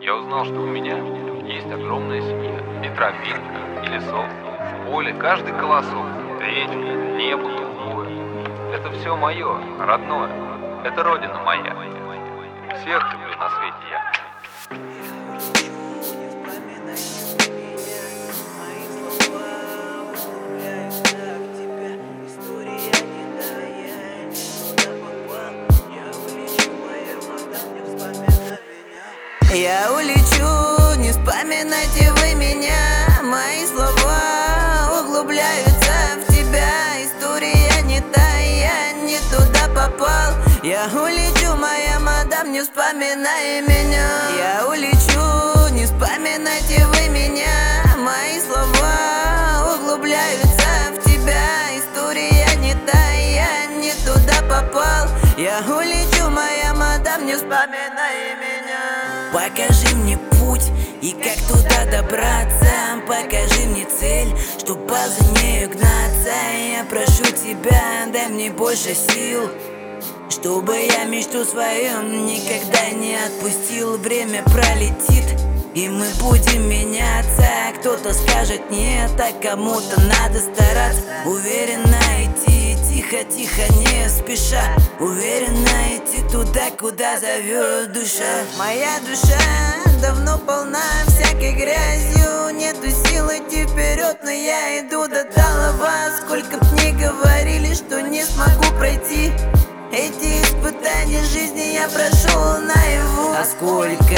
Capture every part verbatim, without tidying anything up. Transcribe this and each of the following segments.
я узнал, что у меня есть огромная семья. И тропинка, и лесок, поле, каждый колосок, речка, небо голубое. Это все мое, родное, это родина моя. Всех люблю на свете я. Я улечу, не вспоминайте вы меня. Мои слова углубляются в тебя. История не та, я не туда попал. Я улечу, моя мадам, не вспоминай меня. Я улечу, не вспоминайте вы меня. Мои слова углубляются в тебя. История не та, я не туда попал. Я улечу, моя мадам, не вспоминай меня. Покажи мне путь и как туда добраться. Покажи мне цель, чтоб за нею гнаться. Я прошу тебя, дай мне больше сил, чтобы я мечту свою никогда не отпустил. Время пролетит, и мы будем меняться. Кто-то скажет нет, а кому-то надо стараться. Уверенно идти, тихо-тихо, не спеша. Уверенно идти туда, куда зовет душа. Моя душа давно полна всякой грязью. Нету сил идти вперед, но я иду до талого. Сколько б ни говорили, что не смогу пройти эти испытания жизни, я прошел наяву. А сколько,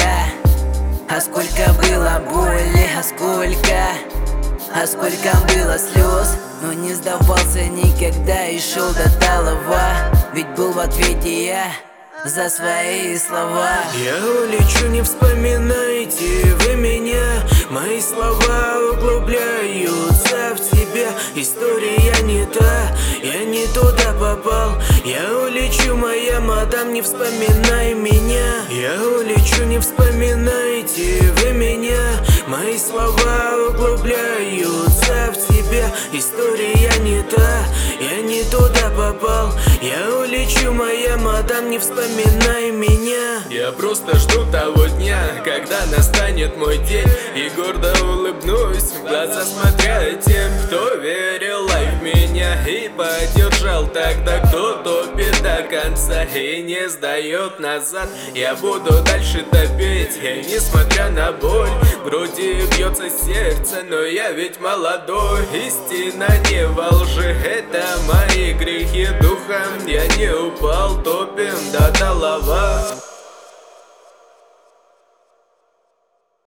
а сколько было боли, а сколько, а сколько было слез. Но не сдавался никогда и шел до талого. Ведь был в ответе я за свои слова. Я улечу, не вспоминайте вы меня. Мои слова углубляются в тебя. История не та, я не туда попал. Я улечу, моя мадам, не вспоминай меня. Я улечу, не вспоминайте вы меня. Мои слова углубляются в тебя. История не та, я не туда попал. Я улечу, моя мадам, не вспоминай меня. Я просто жду того дня, когда настанет мой день, и гордо улыбнусь в глаза, смотря тем, кто верил в меня и поддержал тогда, кто топит до конца и не сдает назад. Я буду дальше топить, и несмотря на боль, в груди бьется сердце, но я ведь молодой. Истина не во лжи, это мои грехи духом. Я не упал, топим до талого.